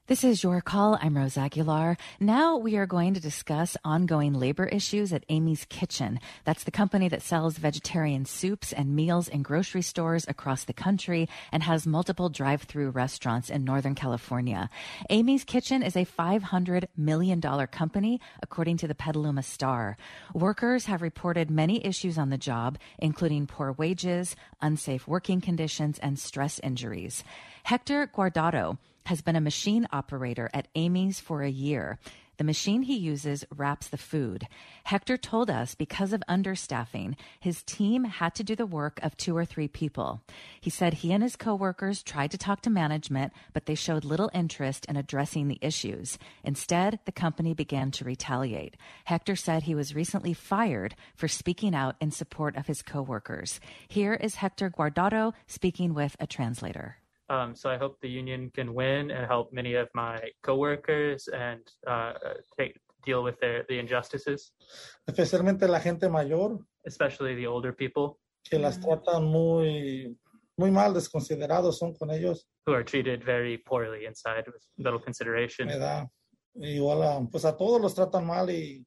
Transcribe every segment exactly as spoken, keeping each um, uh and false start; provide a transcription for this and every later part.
This is Your Call. I'm Rose Aguilar. Now we are going to discuss ongoing labor issues at Amy's Kitchen. That's the company that sells vegetarian soups and meals in grocery stores across the country and has multiple drive-through restaurants in Northern California. Amy's Kitchen is a five hundred million dollars company, according to the Petaluma Star. Workers have reported many issues on the job, including poor wages, unsafe working conditions, and stress injuries. Hector Guardado has been a machine operator at Amy's for a year. The machine he uses wraps the food. Hector told us because of understaffing, his team had to do the work of two or three people. He said he and his coworkers tried to talk to management, but they showed little interest in addressing the issues. Instead, the company began to retaliate. Hector said he was recently fired for speaking out in support of his coworkers. Here is Hector Guardado speaking with a translator. Um, so I hope the union can win and help many of my coworkers and uh, take, deal with their, the injustices. Especialmente la gente mayor. Especially the older people. Que las tratan muy, muy mal, desconsiderados son con ellos. Who are treated very poorly inside with little consideration. ¿Verdad? Igual a, pues a todos los tratan mal y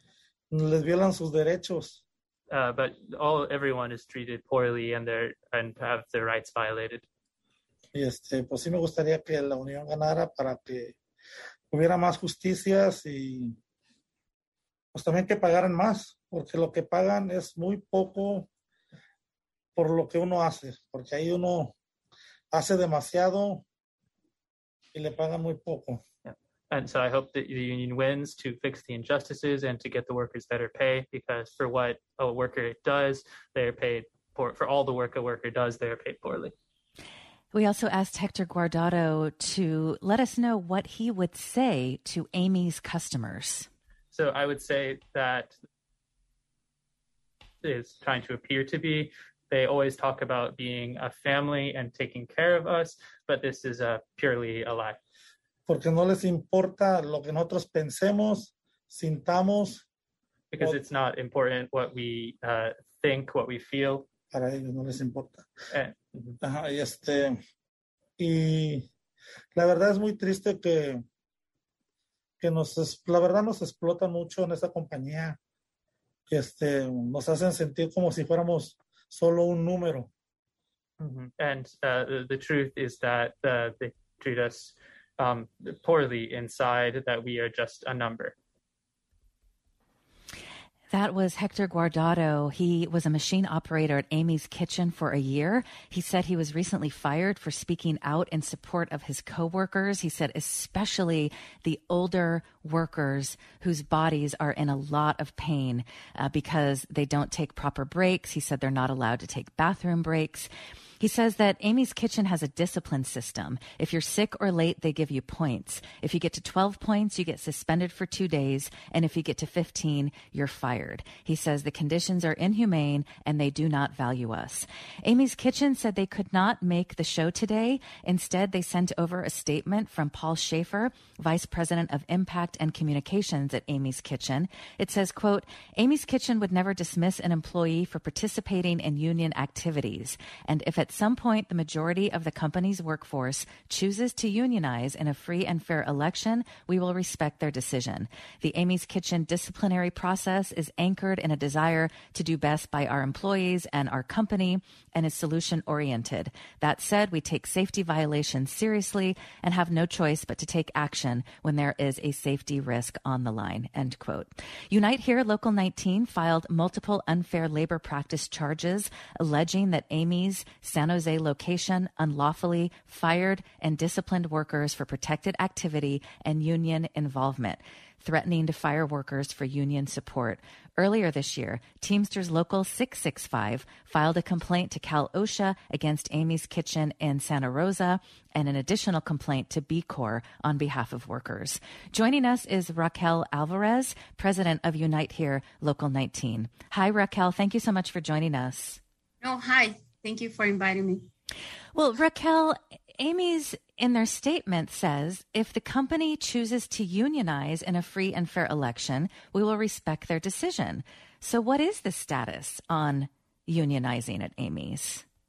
les violan sus derechos. Uh, but all everyone is treated poorly and their and have their rights violated. Y este, pues sí me gustaría que la unión ganara para que hubiera más justicias y pues también que pagaran más, porque lo que pagan es muy poco por lo que uno hace, porque ahí uno hace demasiado y le pagan muy poco. Yeah. And so I hope that the union wins to fix the injustices and to get the workers better pay, because for what a worker does, they're paid poor. For all the work a worker does, they're paid poorly. We also asked Hector Guardado to let us know what he would say to Amy's customers. So I would say that is trying to appear to be. They always talk about being a family and taking care of us, but this is a purely a lie. Porque no les importa lo que nosotros pensemos, sintamos. Because it's not important what we uh, think, what we feel. Para ellos no les importa. Eh. Ajá, y este, y la verdad es muy triste que, que nos, la verdad nos explota mucho en esta compañía, que este, nos hacen sentir como si fuéramos solo un número. Mm-hmm. And uh, the, the truth is that uh, they treat us um, poorly inside, that we are just a number. That was Hector Guardado. He was a machine operator at Amy's Kitchen for a year. He said he was recently fired for speaking out in support of his coworkers. He said especially the older workers whose bodies are in a lot of pain uh, because they don't take proper breaks. He said they're not allowed to take bathroom breaks. He says that Amy's Kitchen has a discipline system. If you're sick or late, they give you points. If you get to twelve points, you get suspended for two days. And if you get to fifteen, you're fired. He says the conditions are inhumane and they do not value us. Amy's Kitchen said they could not make the show today. Instead, they sent over a statement from Paul Schaefer, Vice President of Impact and Communications at Amy's Kitchen. It says, quote, Amy's Kitchen would never dismiss an employee for participating in union activities. And if at some point the majority of the company's workforce chooses to unionize in a free and fair election, we will respect their decision. The Amy's Kitchen disciplinary process is anchored in a desire to do best by our employees and our company and is solution-oriented. That said, we take safety violations seriously and have no choice but to take action when there is a safety risk on the line, end quote. Unite Here Local nineteen filed multiple unfair labor practice charges alleging that Amy's San Jose location unlawfully fired and disciplined workers for protected activity and union involvement, threatening to fire workers for union support. Earlier this year, Teamsters Local six six five filed a complaint to Cal OSHA against Amy's Kitchen in Santa Rosa and an additional complaint to B Corps on behalf of workers. Joining us is Raquel Alvarez, president of Unite Here Local nineteen. Hi, Raquel. Thank you so much for joining us. Oh, hi. Thank you for inviting me. Well, Raquel, Amy's in their statement says, if the company chooses to unionize in a free and fair election, we will respect their decision. So what is the status on unionizing at Amy's?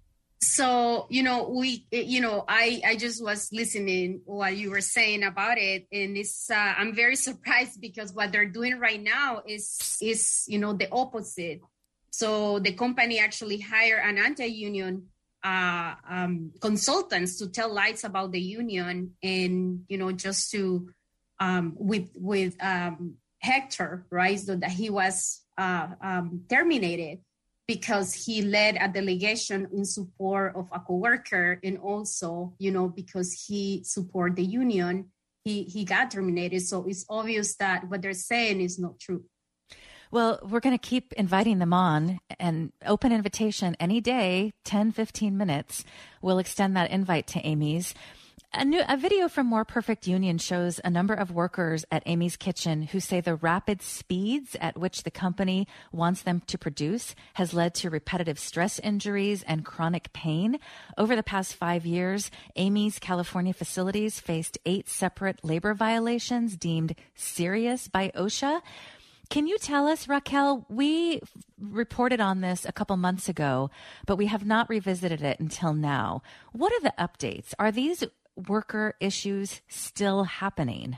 So, you know, we, you know, I, I just was listening what you were saying about it. And it's, uh, I'm very surprised because what they're doing right now is, is, you know, the opposite. So the company actually hired an anti-union uh, um, consultants to tell lies about the union and, you know, just to, um, with, with um, Hector, right? So that he was uh, um, terminated because he led a delegation in support of a coworker, and also, you know, because he supported the union, he, he got terminated. So it's obvious that what they're saying is not true. Well, we're going to keep inviting them on, and open invitation any day, ten, fifteen minutes. We'll extend that invite to Amy's. A, new, a video from More Perfect Union shows a number of workers at Amy's Kitchen who say the rapid speeds at which the company wants them to produce has led to repetitive stress injuries and chronic pain. Over the past five years, Amy's California facilities faced eight separate labor violations deemed serious by OSHA. Can you tell us, Raquel, we reported on this a couple months ago, but we have not revisited it until now. What are the updates? Are these worker issues still happening?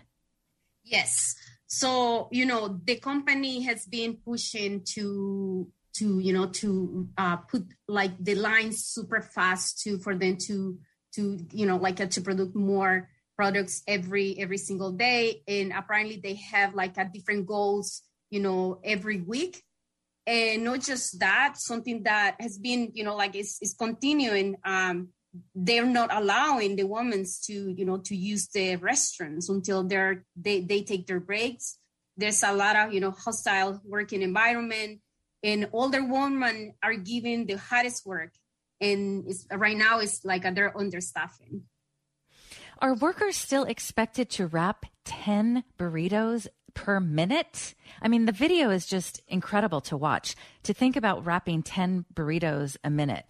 Yes. So, you know, the company has been pushing to, to, you know, to uh, put like the lines super fast to, for them to, to, you know, like uh, to produce more products every, every single day. And apparently they have like a different goals, you know, every week. And not just that, something that has been, you know, like is, is continuing, um, they're not allowing the women to, you know, to use the restrooms until they're, they, they take their breaks. There's a lot of, you know, hostile working environment, and older women are given the hardest work. And it's, right now it's like they're understaffing. Are workers still expected to wrap ten burritos per minute? I mean, the video is just incredible to watch. To think about wrapping ten burritos a minute.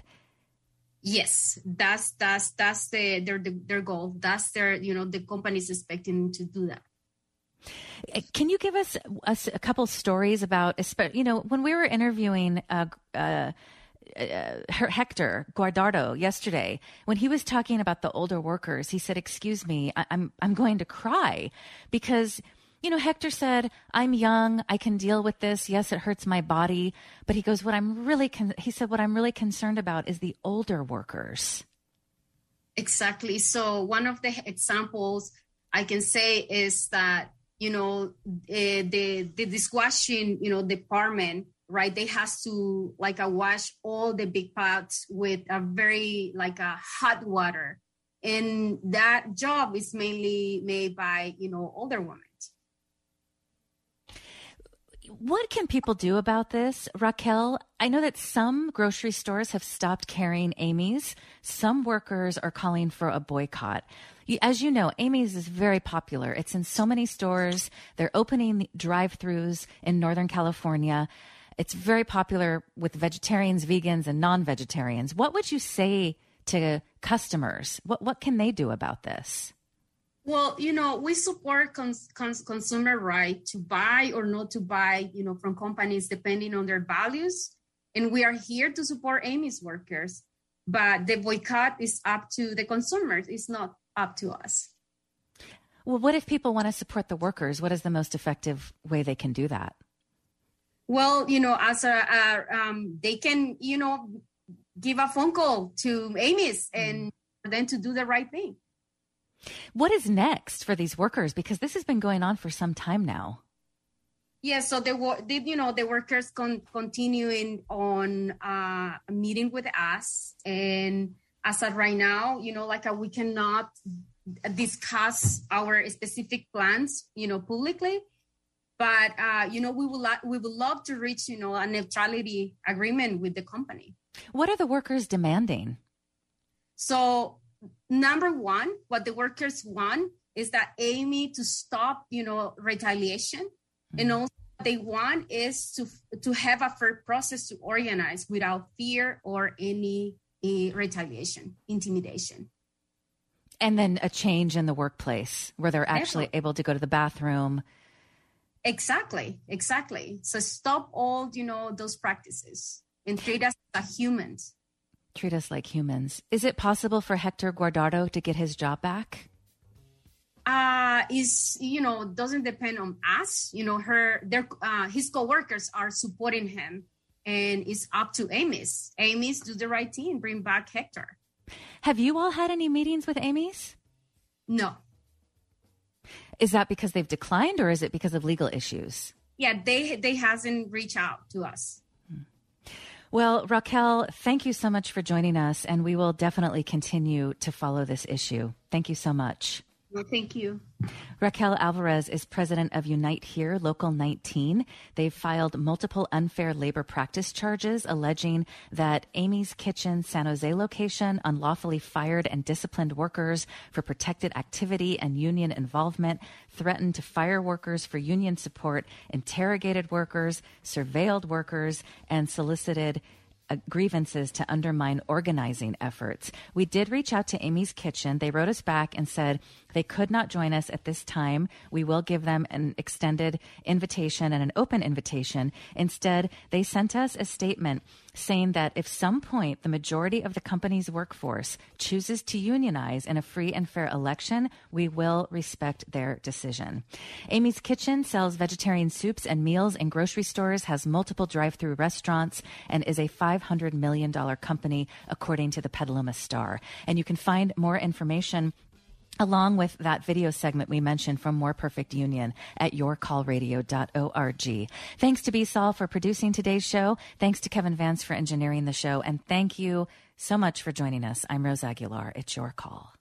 Yes, that's that's that's the their their goal. That's their, you know, the company's expecting to do that. Can you give us a, a couple stories about, you know, when we were interviewing uh, uh, uh, Hector Guardado yesterday, when he was talking about the older workers, he said, "Excuse me, I, I'm I'm going to cry," because, you know, Hector said, "I'm young, I can deal with this. Yes, it hurts my body." But he goes, what I'm really, con-, he said, what I'm really concerned about is the older workers. Exactly. So one of the examples I can say is that, you know, uh, the, the dishwashing, you know, department, right? They has to like uh, wash all the big pots with a very like a hot water. And that job is mainly made by, you know, older women. What can people do about this, Raquel? I know that some grocery stores have stopped carrying Amy's. Some workers are calling for a boycott. As you know, Amy's is very popular. It's in so many stores. They're opening drive-thrus in Northern California. It's very popular with vegetarians, vegans, and non-vegetarians. What would you say to customers? What what can they do about this? Well, you know, we support cons- cons- consumer right to buy or not to buy, you know, from companies depending on their values. And we are here to support Amy's workers. But the boycott is up to the consumers. It's not up to us. Well, what if people want to support the workers? What is the most effective way they can do that? Well, you know, as a, a um, they can, you know, give a phone call to Amy's and for them to do the right thing. What is next for these workers? Because this has been going on for some time now. Yeah, so the, the you know, the workers con- continuing on uh, a meeting with us. And as of right now, you know, like uh, we cannot discuss our specific plans, you know, publicly. But, uh, you know, we would, lo- we would love to reach, you know, a neutrality agreement with the company. What are the workers demanding? So, number one, what the workers want is that Amy to stop, you know, retaliation. Mm-hmm. And also what they want is to to have a fair process to organize without fear or any uh, retaliation, intimidation. And then a change in the workplace where they're actually Definitely. able to go to the bathroom. Exactly, exactly. So stop all, you know, those practices and treat us as humans. Treat us like humans. Is it possible for Hector Guardado to get his job back? Uh, is, you know, doesn't depend on us. You know, her, their, uh, his coworkers are supporting him, and it's up to Ames. Ames, do the right thing, bring back Hector. Have you all had any meetings with Ames? No. Is that because they've declined, or is it because of legal issues? Yeah, they they hasn't reached out to us. Well, Raquel, thank you so much for joining us, and we will definitely continue to follow this issue. Thank you so much. Well, thank you. Raquel Alvarez is president of Unite Here, Local nineteen. They've filed multiple unfair labor practice charges alleging that Amy's Kitchen San Jose location unlawfully fired and disciplined workers for protected activity and union involvement, threatened to fire workers for union support, interrogated workers, surveilled workers, and solicited Uh, grievances to undermine organizing efforts. We did reach out to Amy's Kitchen. They wrote us back and said they could not join us at this time. We will give them an extended invitation and an open invitation. Instead, they sent us a statement saying that if some point the majority of the company's workforce chooses to unionize in a free and fair election, we will respect their decision. Amy's Kitchen sells vegetarian soups and meals in grocery stores, has multiple drive-through restaurants, and is a five hundred million dollars company, according to the Petaluma Star. And you can find more information along with that video segment we mentioned from More Perfect Union at your call radio dot org. Thanks to B Sol for producing today's show. Thanks to Kevin Vance for engineering the show. And thank you so much for joining us. I'm Rose Aguilar. It's Your Call.